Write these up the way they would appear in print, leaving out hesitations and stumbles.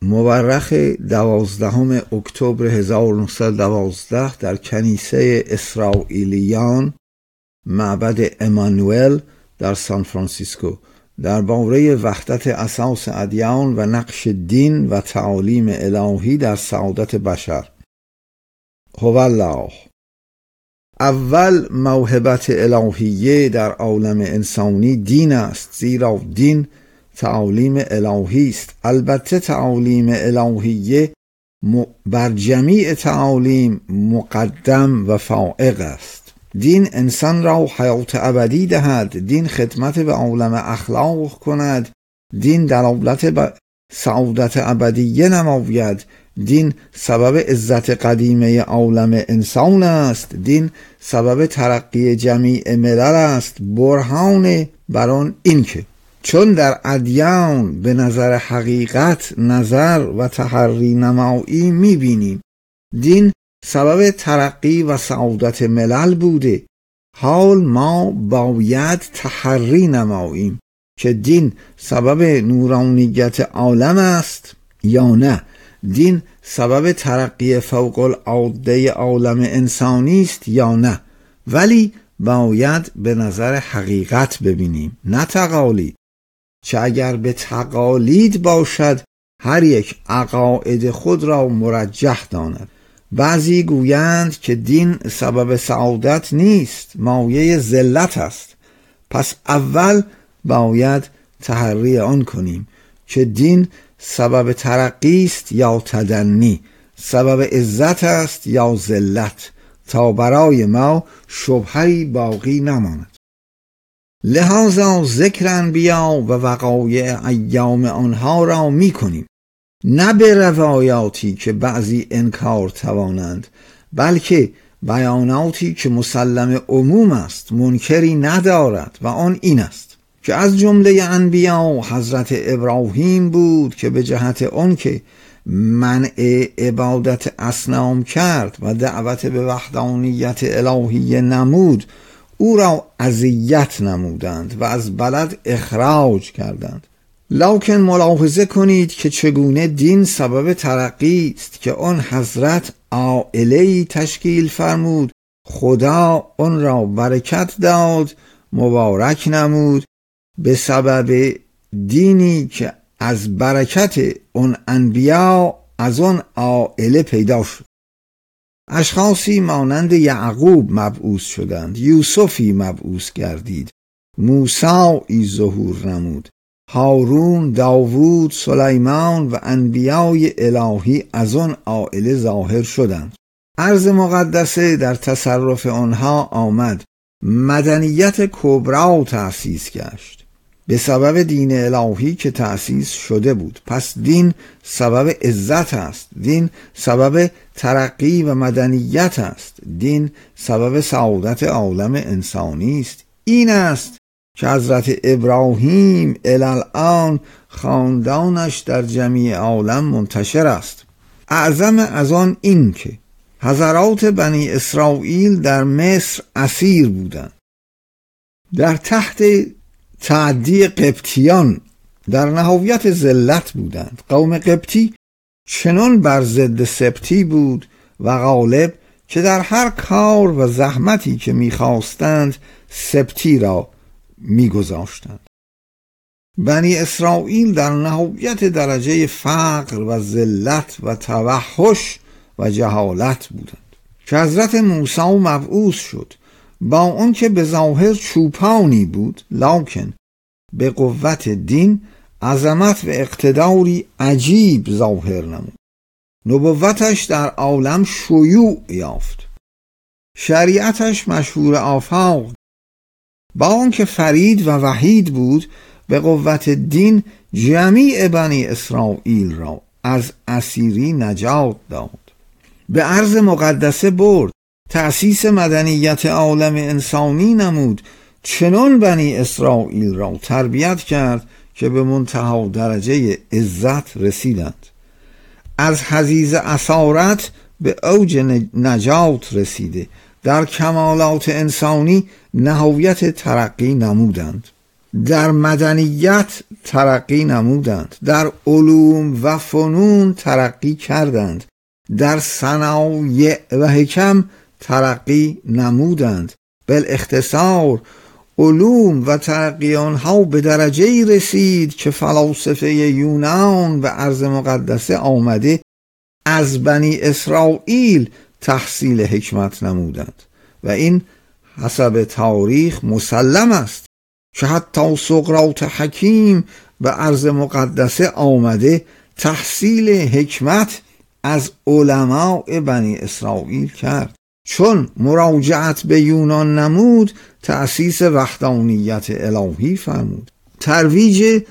مورخ 12 اکتبر 1912 در کنیسه اسرائیلیان معبد امانوئل در سان فرانسیسکو درباره وحدت اساس ادیان و نقش دین و تعالیم الهی در سعادت بشر. هوالله. اول موهبت الهیه در عالم انسانی دین است، زیرا دین تعالیم الهی است. البته تعالیم الهیه بر جمیع تعالیم مقدم و فائق است. دین انسان را حیات ابدی دهد، دین خدمت به عالم اخلاق کند، دین دلالت به سعادت ابدیه نماید، دین سبب عزت قدیمه عالم انسان است، دین سبب ترقی جمیع ملل است. برهان بر آن این که چون در ادیان به نظر حقیقت نظر و تحری نمایی می‌بینیم دین سبب ترقی و سعادت ملل بوده، حال ما باید تحری نماییم که دین سبب نورانیت عالم است یا نه، دین سبب ترقی فوق العاده عالم انسانی است یا نه. ولی باید به نظر حقیقت ببینیم، نه تقالید. چه اگر به تقالید باشد هر یک عقاید خود را مرجح داند. بعضی گویند که دین سبب سعادت نیست، مایه ذلت است. پس اول باید تحری آن کنیم که دین سبب ترقی است یا تدنی، سبب عزت است یا ذلت، تا برای ما شبهه‌ای باقی نماند. لحاظا ذکر انبیا و وقایع ایام آنها را می کنیم، نه به روایاتی که بعضی انکار توانند، بلکه بیاناتی که مسلم عموم است، منکری ندارد، و آن این است که از جمله انبیا حضرت ابراهیم بود که به جهت آن که منع عبادت اصنام کرد و دعوت به وحدانیت الهی نمود، او را اذیت نمودند و از بلد اخراج کردند. لکن ملاحظه کنید که چگونه دین سبب ترقی است که آن حضرت عائله‌ای تشکیل فرمود، خدا آن را برکت داد، مبارک نمود، به سبب دینی که از برکت آن انبیا از آن عائله پیدا شد. اشخاصی مانند یعقوب مبعوث شدند، یوسفی مبعوث گردید، موسی ظهور نمود، هارون، داوود، سلیمان و انبیای الهی از آن عائله ظاهر شدند. ارض مقدسه در تصرف آنها آمد، مدنیت کبرا تأسیس گشت به سبب دین الهی که تأسیس شده بود. پس دین سبب عزت است، دین سبب ترقی و مدنیت است، دین سبب سعادت عالم انسانی است. این است که حضرت ابراهیم الان خاندانش در جمیع عالم منتشر است. اعظم از آن این که حضرات بنی اسرائیل در مصر اسیر بودند، در تحت تعدی قبطیان در نهایت ذلت بودند. قوم قبطی چنان بر ضد سبتی بود و غالب که در هر کار و زحمتی که می‌خواستند سبتی را می‌گذاشتند. بنی اسرائیل در نهایت درجه فقر و ذلت و توحش و جهالت بودند که حضرت موسی مبعوث شد، با اون که به ظاهر چوپانی بود، لکن به قوت دین عظمت و اقتداری عجیب ظاهر نمود. نبوتش در عالم شیوع یافت، شریعتش مشهور آفاق. با اون که فرید و وحید بود، به قوت دین جمیع بنی اسرائیل را از اسیری نجات داد، به ارض مقدسه برد، تأسیس مدنیت عالم انسانی نمود، چنان بنی اسرائیل را تربیت کرد که به منتهی درجه عزت رسیدند. از حضیض اسارت به اوج نجات رسیده، در کمالات انسانی نهایت ترقی نمودند. در مدنیت ترقی نمودند، در علوم و فنون ترقی کردند، در صنایع و حکم ترقی نمودند. بالاختصار علوم و ترقی آنها به درجه‌ای رسید که فلاسفه یونان و ارض مقدسه آمده از بنی اسرائیل تحصیل حکمت نمودند و این حسب تاریخ مسلم است که حتی سقراط حکیم به ارض مقدسه آمده تحصیل حکمت از علماء بنی اسرائیل کرد. چون مراجعت به یونان نمود، تأسیس وحدانیت الهی فرمود، ترویج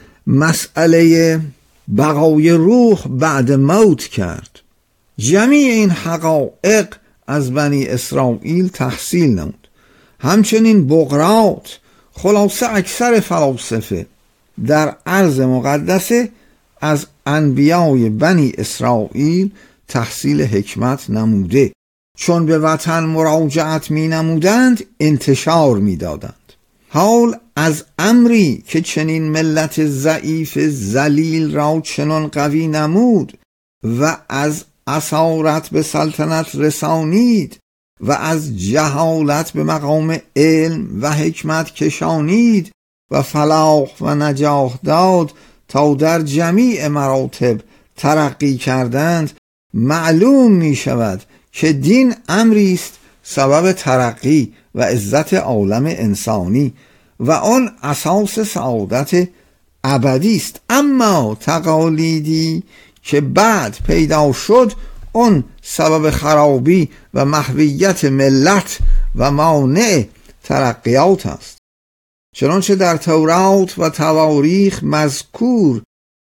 مسئله بقای روح بعد موت کرد. جمیع این حقایق از بنی اسرائیل تحصیل نمود. همچنین بقراط، خلاصه اکثر فلاسفه در ارض مقدسه از انبیای بنی اسرائیل تحصیل حکمت نموده. چون به وطن مراجعت می نمودند انتشار می دادند. حال از امری که چنین ملت ضعیف ذلیل را چنان قوی نمود و از اسارت به سلطنت رسانید و از جهالت به مقام علم و حکمت کشانید و فلاح و نجاح داد تا در جمیع مراتب ترقی کردند، معلوم می شود که دین امری است سبب ترقی و عزت عالم انسانی و آن اساس سعادت ابدی است. اما تقالیدی که بعد پیدا شد، آن سبب خرابی و محویت ملت و مانع ترقیات است. چنانچه در تورات و تواریخ مذکور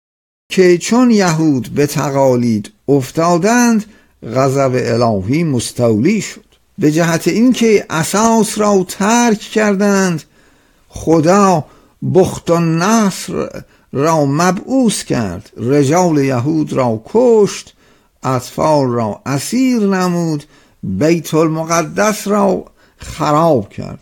که چون یهود به تقالید افتادند، غضب الهی مستولی شد. به جهت اینکه اساس را ترک کردند، خدا بخت و نصر را مبعوث کرد، رجال یهود را کشت، اطفال را اسیر نمود، بیت المقدس را خراب کرد،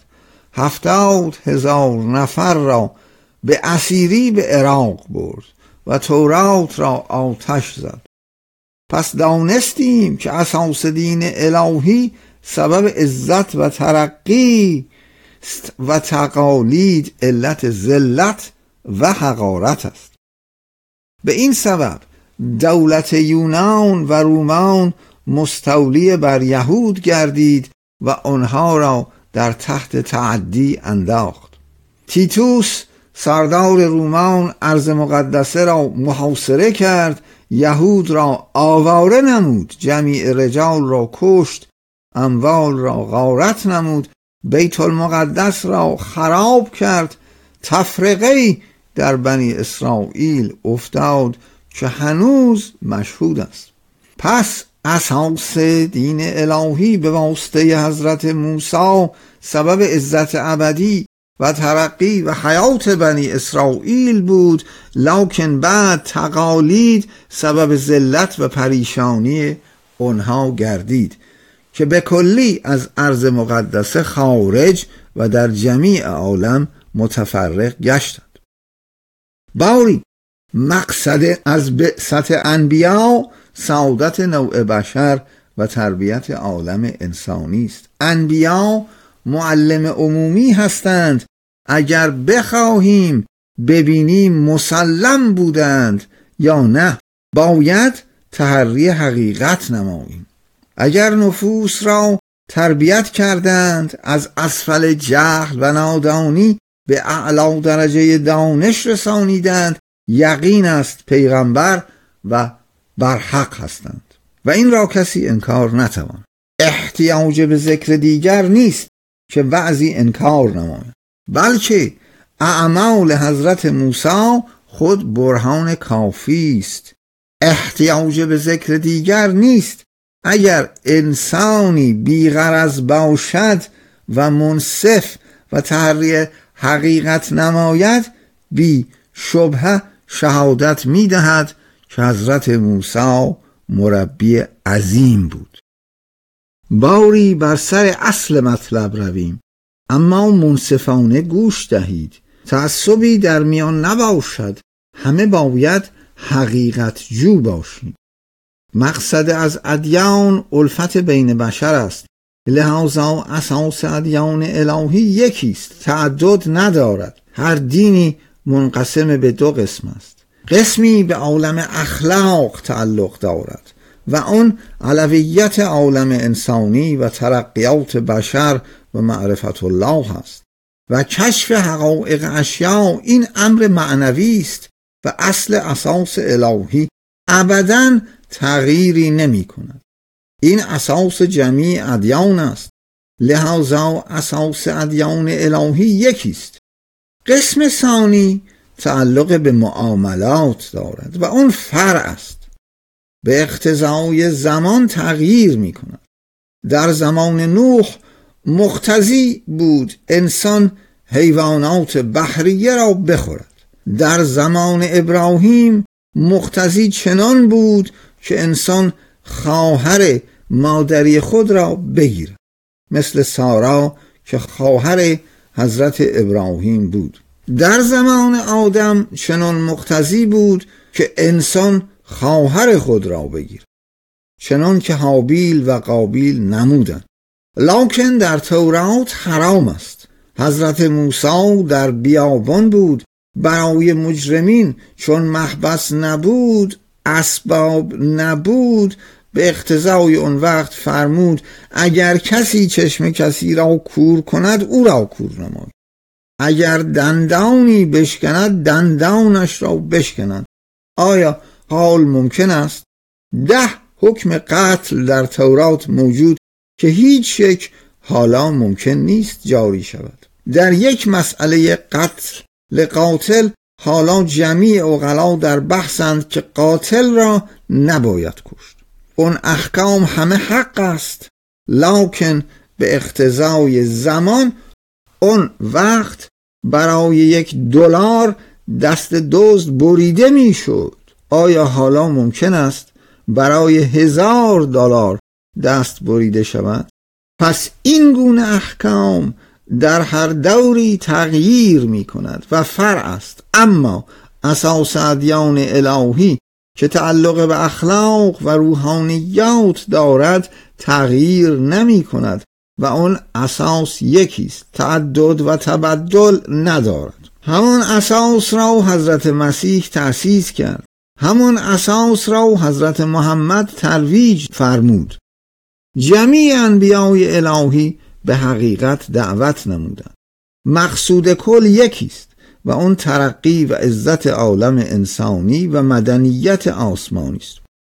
70,000 نفر را به اسیری به عراق برد و تورات را آتش زد. پس دانستیم که اساس دین الهی سبب عزت و ترقی است و تقالید علت ذلت و حقارت است. به این سبب دولت یونان و رومان مستولی بر یهود گردید و آنها را در تحت تعدی انداخت. تیتوس سردار رومان ارض مقدسه را محاصره کرد، یهود را آواره نمود، جمیع رجال را کشت، اموال را غارت نمود، بیت المقدس را خراب کرد. تفرقه‌ای در بنی اسرائیل افتاد که هنوز مشهود است. پس اساس دین الهی به واسطه حضرت موسی سبب عزت ابدی و ترقی و حیات بنی اسرائیل بود، لکن بعد تقالید سبب ذلت و پریشانی آنها گردید که به کلی از ارض مقدسه خارج و در جمیع عالم متفرق گشتند. باری مقصد از بعثت انبیا سعادت نوع بشر و تربیت عالم انسانی است. انبیا معلم عمومی هستند. اگر بخواهیم ببینیم مسلم بودند یا نه، باید تحری حقیقت نماییم. اگر نفوس را تربیت کردند، از اسفل جهل و نادانی به اعلی درجه دانش رسانیدند، یقین است پیغمبر و برحق هستند و این را کسی انکار نتواند. احتیاج به ذکر دیگر نیست که بعضی انکار نمایند، بلکه اعمال حضرت موسی خود برهان کافی است. احتیاج به ذکر دیگر نیست اگر انسانی بی‌غرض باشد و منصف و تحری حقیقت نماید، بی شبهه شهادت می دهد که حضرت موسی مربی عظیم بود. باری بر سر اصل مطلب رویم، اما منصفانه گوش دهید تعصبی در میان نباشد، همه باید حقیقت جو باشیم. مقصد از ادیان الفت بین بشر است، لذا اساس ادیان الهی یکیست، تعدد ندارد. هر دینی منقسم به دو قسم است. قسمی به عالم اخلاق تعلق دارد و آن علویت عالم انسانی و ترقیات بشر و معرفت الله است و کشف حقایق اشیاء این امر معنوی است و اصل اساس الهی ابداً تغییری نمی کند. این اساس جمیع ادیان است، لذا اساس ادیان الهی یکیست. قسم ثانی تعلق به معاملات دارد و اون فرع است، به اقتضای زمان تغییر می کند. در زمان نوح مقتضی بود انسان حیوانات بحریه را بخورد. در زمان ابراهیم مقتضی چنان بود که انسان خواهر مادری خود را بگیرد، مثل سارا که خواهر حضرت ابراهیم بود. در زمان آدم چنان مقتضی بود که انسان خواهر خود را بگیرد، چنان که هابیل و قابیل نمودند. لکن در تورات حرام است. حضرت موسی در بیابان بود، برای مجرمین چون محبس نبود، اسباب نبود، به اقتضای اون وقت فرمود اگر کسی چشم کسی را کور کند او را کور نماید، اگر دندانی بشکند دندانش را بشکنند. آیا حال ممکن است 10 حکم قتل در تورات موجود که هیچ یک حالا ممکن نیست جاری شود؟ در یک مسئله قتل لقاتل حالا جمیع عقلا در بحثند که قاتل را نباید کشت. اون احکام همه حق است، لکن به اقتضای زمان اون وقت برای $1 دست دزد بریده می شد. آیا حالا ممکن است برای $1000 دست بریده شود؟ پس این گونه احکام در هر دوری تغییر می کند و فرع است. اما اساس ادیان الهی که تعلق به اخلاق و روحانیات دارد تغییر نمی کند و آن اساس یکیست، تعدد و تبدل ندارد. همان اساس را حضرت مسیح تأسیس کرد، همان اساس را حضرت محمد ترویج فرمود. جمیع انبیای الهی به حقیقت دعوت نمودند. مقصود کل یکیست و اون ترقی و عزت عالم انسانی و مدنیت آسمانی است.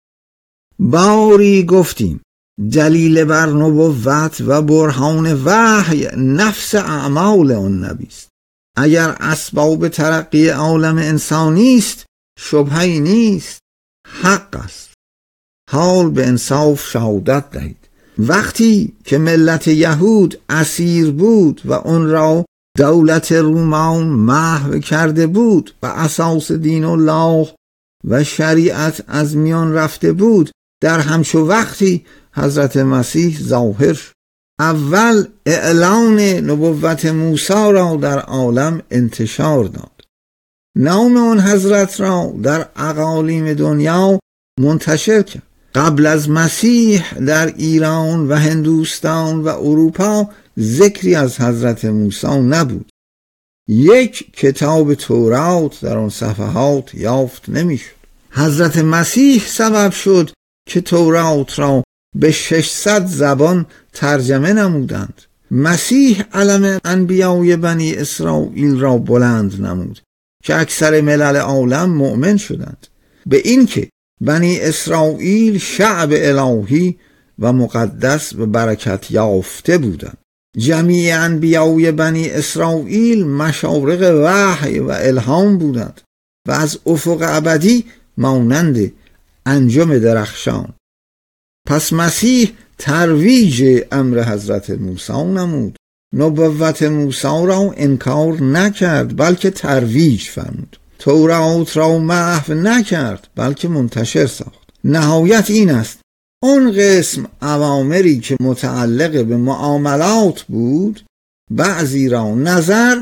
باری گفتیم دلیل بر نبوت و برهان وحی نفس اعمال آن نبی است. اگر اسباب ترقی عالم انسانی است شبهه‌ای نیست، حق است. حال به انصاف شهادت دهید. وقتی که ملت یهود اسیر بود و اون را دولت رومان محو کرده بود و اساس دین الله و شریعت از میان رفته بود، در همچو وقتی حضرت مسیح ظاهر شد. اول اعلان نبوت موسی را در عالم انتشار داد، نام آن حضرت را در اقالیم دنیا منتشر کرد. قبل از مسیح در ایران و هندوستان و اروپا ذکری از حضرت موسی نبود. یک کتاب تورات در آن صفحات یافت نمیشد. حضرت مسیح سبب شد که تورات را به 600 زبان ترجمه نمودند. مسیح علم انبیای بنی اسرائیل را بلند نمود که اکثر ملل عالم مؤمن شدند به این که بنی اسرائیل شعب الهی و مقدس و برکت یافته بودند. جمیع انبیای بنی اسرائیل مشارق وحی و الهام بودند و از افق ابدی مانند انجم درخشان. پس مسیح ترویج امر حضرت موسی نمود. نبوت موسی را انکار نکرد بلکه ترویج فرمود. تورات را محو نکرد بلکه منتشر ساخت. نهایت این است اون قسم اوامری که متعلق به معاملات بود بعضی را نظر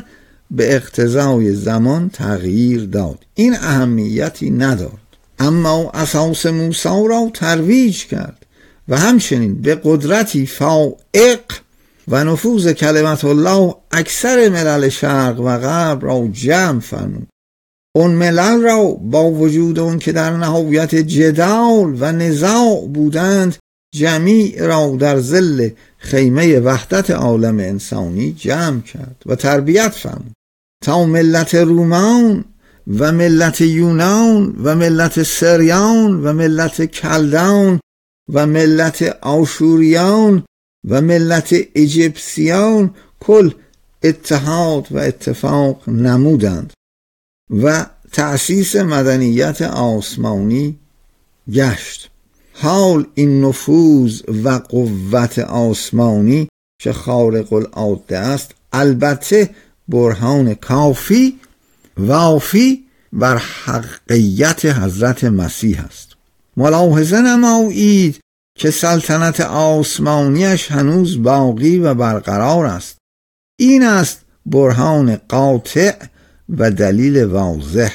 به اقتضای زمان تغییر داد. این اهمیتی ندارد، اما اساس موسی را ترویج کرد و همچنین به قدرتی فائق و نفوذ کلمت الله اکثر ملل شرق و غرب را جمع فرمود. اون ملل را با وجود اون که در نهایت جدال و نزاع بودند، جمیع را در ظل خیمه وحدت عالم انسانی جمع کرد و تربیت فرمود تا ملت رومان و ملت یونان و ملت سریان و ملت کلدان و ملت آشوریان و ملت اجپسیان کل اتحاد و اتفاق نمودند و تأسیس مدنیت آسمانی گشت. حال این نفوذ و قوت آسمانی که خارق العاده است البته برهان کافی وافی بر حقیقت حضرت مسیح است. ملاحظه نمایید که سلطنت آسمانیش هنوز باقی و برقرار است. این است برهان قاطع و دلیل واضح.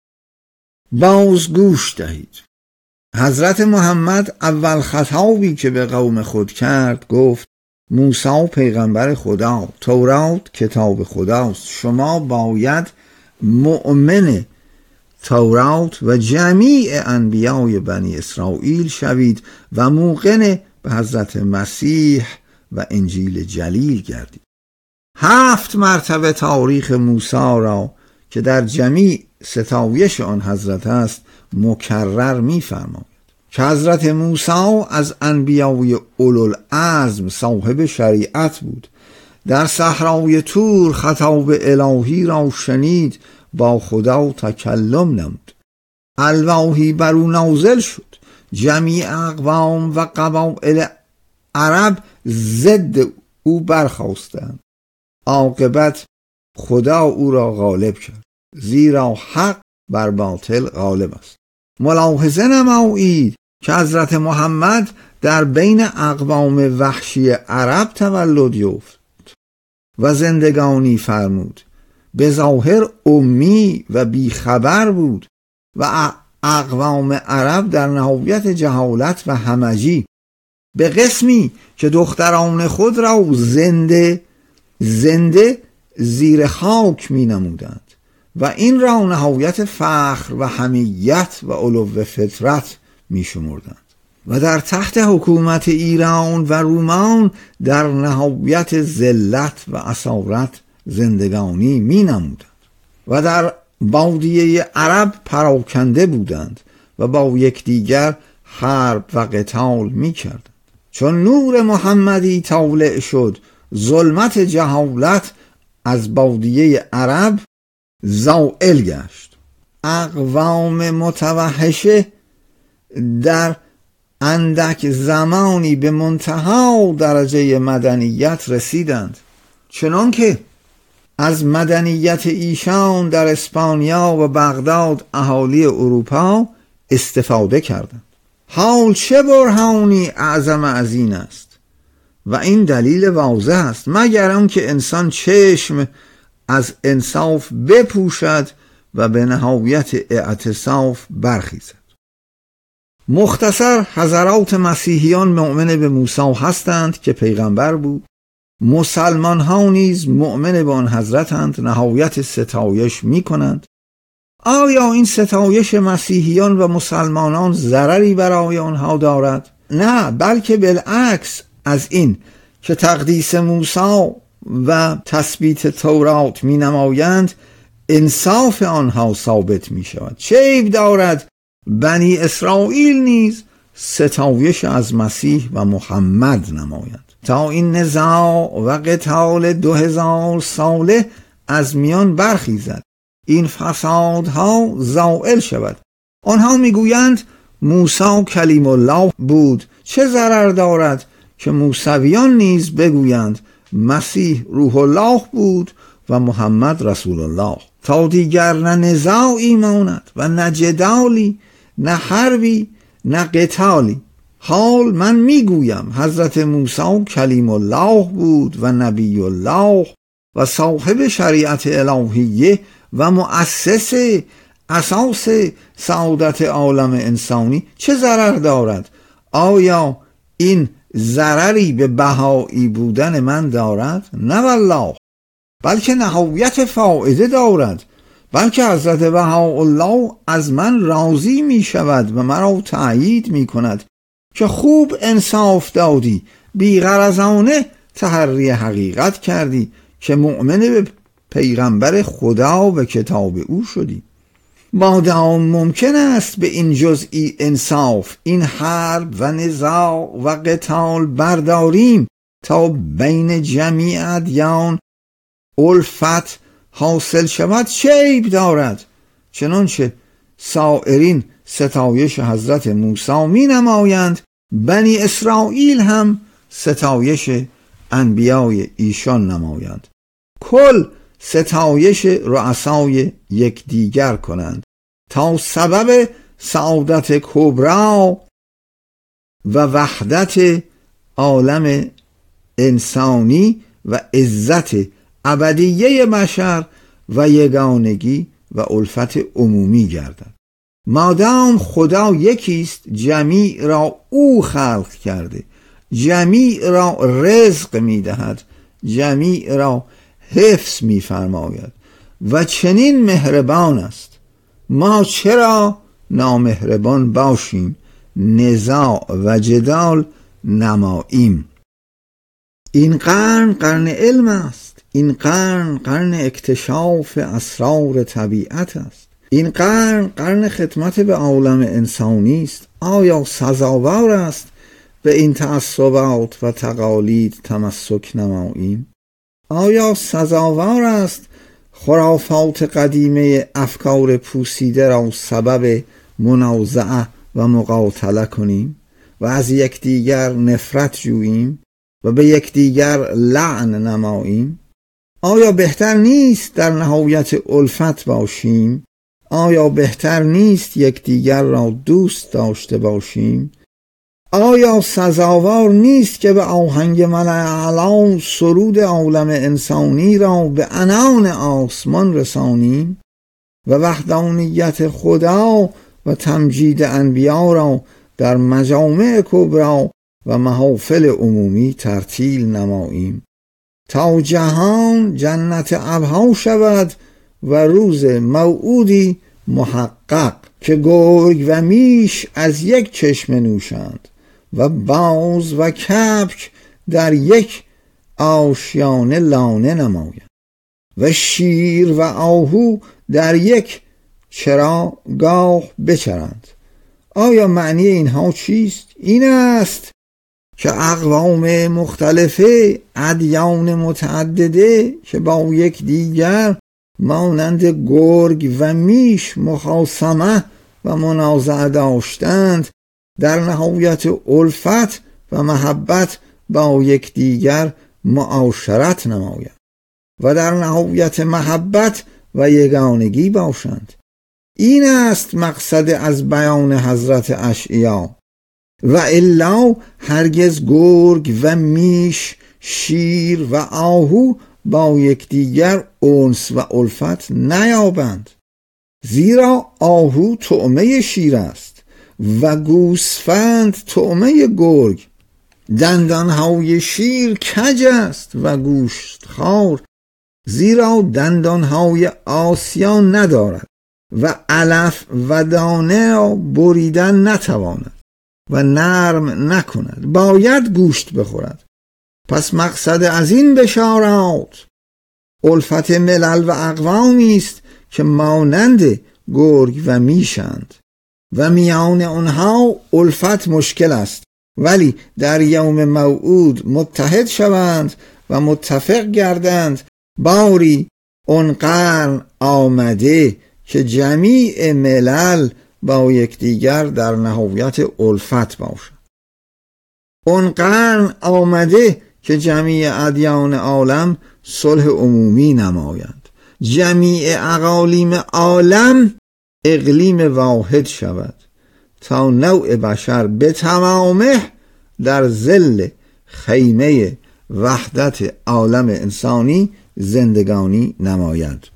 باز گوش دهید. حضرت محمد اول خطابی که به قوم خود کرد گفت: موسی پیغمبر خدا، تورات کتاب خداست، شما باید مؤمن تورات و جمیع انبیای بنی اسرائیل شوید و موقن به حضرت مسیح و انجیل جلیل گردید. 7 مرتبه تاریخ موسی را که در جمیع ستایش آن حضرت است مکرر می‌فرماید که حضرت موسی از انبیای اولوالعزم صاحب شریعت بود. در صحرای طور خطاب الهی را شنید، با خدا تکلم نمود، الواحی بر او نازل شد، جمیع اقوام و قبایل عرب ضد او برخاستند. عاقبت خدا او را غالب کرد، زیرا حق بر باطل غالب است. ملاحظه نمایید که حضرت محمد در بین اقوام وحشی عرب تولد یافت و زندگانی فرمود. به ظاهر امی و بیخبر بود و اقوام عرب در نهایت جهالت و همجی، به قسمی که دختران خود را زنده زیر خاک می نمودند و این را نهایت فخر و حمیت و علو فطرت می شمردند و در تحت حکومت ایران و رومان در نهایت ذلت و اسارت زندگانی می نمودند و در بادیه عرب پراکنده بودند و با یکدیگر حرب و قتال می کردند. چون نور محمدی طالع شد، ظلمت جهالت از بادیه عرب زائل گشت. اقوام متوحشه در اندک زمانی به منتهی درجه مدنیت رسیدند، چنان که از مدنیت ایشان در اسپانیا و بغداد اهالی اروپا استفاده کردند. حال چه برهانی اعظم از این است؟ و این دلیل واضح است، مگر آنکه انسان چشم از انصاف بپوشد و به نهایت اعتصاف برخیزد. مختصر، حضرات مسیحیان مؤمن به موسی هستند که پیغمبر بود. مسلمان ها نیز مؤمن به آن حضرتند، نهایت ستایش می کنند. آیا این ستایش مسیحیان و مسلمانان ضرری برای آنها دارد؟ نه، بلکه بالعکس از این که تقدیس موسی و تثبیت تورات می نمایند، انصاف آنها ثابت می شود. چه عیب دارد بنی اسرائیل نیز ستایش از مسیح و محمد نمایند تا این نزاع و قتال 2000 ساله از میان برخیزد، این فسادها زائل شود. آنها میگویند موسی کلیم الله بود. چه ضرر دارد که موسویان نیز بگویند مسیح روح الله بود و محمد رسول الله، تا دیگر نه نزاعی ماند و نه جدالی، نه حربی، نه قتالی. حال من میگویم حضرت موسی کلیم الله بود و نبی الله و صاحب شریعت الهیه و مؤسس اساس سعادت عالم انسانی چه ضرر دارد؟ آیا این ضرری به بهایی بودن من دارد؟ نه والله، بلکه نهایت فایده دارد. بلکه حضرت بهاءالله از من راضی می شود و مرا تأیید می کند که خوب انصاف دادی، بی‌غرضانه تحری حقیقت کردی که مؤمن به پیغمبر خدا و کتاب او شدی. مادام ممکن است به این جزئی انصاف، این حرب و نزاع و قتال برداریم تا بین جمیع ادیان الفت حاصل شود، چه عیب دارد؟ چنانچه سایرین ستایش حضرت موسی می نمایند، بنی اسرائیل هم ستایش انبیای ایشان نمایند. کل ستایش رؤسای یکدیگر کنند تا سبب سعادت کبرا و وحدت عالم انسانی و عزت ابدیه بشر و یگانگی و الفت عمومی گردد. مادام خدا یکیست، جمیع را او خلق کرده، جمیع را رزق میدهد، جمیع را حفظ میفرماید و چنین مهربان است. ما چرا نامهربان باشیم، نزاع و جدال نماییم؟ این قرن قرن علم است، این قرن قرن اکتشاف اسرار طبیعت است، این قرن قرن خدمت به عالم انسانی است. آیا سزاوار است به این تعصبات و تقالید تمسک نماییم؟ آیا سزاوار است خرافات قدیمه افکار پوسیده را سبب منازعه و مقاتله کنیم و از یکدیگر نفرت جوییم و به یکدیگر لعن نماییم؟ آیا بهتر نیست در نهایت الفت باشیم؟ آیا بهتر نیست یکدیگر را دوست داشته باشیم؟ آیا سزاوار نیست که به آهنگ ملأ اعلی سرود عالم انسانی را به عنان آسمان رسانیم و وحدانیت خدا و تمجید انبیا را در مجامع کبرا و محافل عمومی ترتیل نماییم تا جهان جنت ابها شود و روز موعودی محقق که گرگ و میش از یک چشمه نوشند و باز و کبک در یک آشیانه لانه نمایند و شیر و آهو در یک چراگاه بچرند. آیا معنی اینها چیست؟ این است که اقوام مختلفه، ادیان متعدده که با یک دیگر مانند گرگ و میش مخاصمه و منازعه داشتند، در نهایت الفت و محبت با یکدیگر معاشرت نمایند و در نهایت محبت و یگانگی باشند. این است مقصد از بیان حضرت اشعیا. و الا هرگز گرگ و میش، شیر و آهو با یکدیگر انس و الفت نیابند، زیرا آهو طعمه شیر است و گوسفند طعمه گرگ. دندانهای شیر کج است و گوشت خوار، زیرا دندانهای آسیان ندارد و علف و دانه را بریدن نتواند و نرم نکند، باید گوشت بخورد. پس مقصد از این بشارات الفت ملل و اقوامی است که مانند گرگ و میشند و میان آنها الفت مشکل است، ولی در یوم موعود متحد شوند و متفق گردند. باری اون قرن آمده که جمیع ملل با یکدیگر در نهایت الفت باشند. اون قرن آمده که جمیع ادیان عالم صلح عمومی نمایند، جمیع اقالیم عالم اقلیم واحد شود تا نوع بشر به تمامه در ظل خیمه وحدت عالم انسانی زندگانی نماید.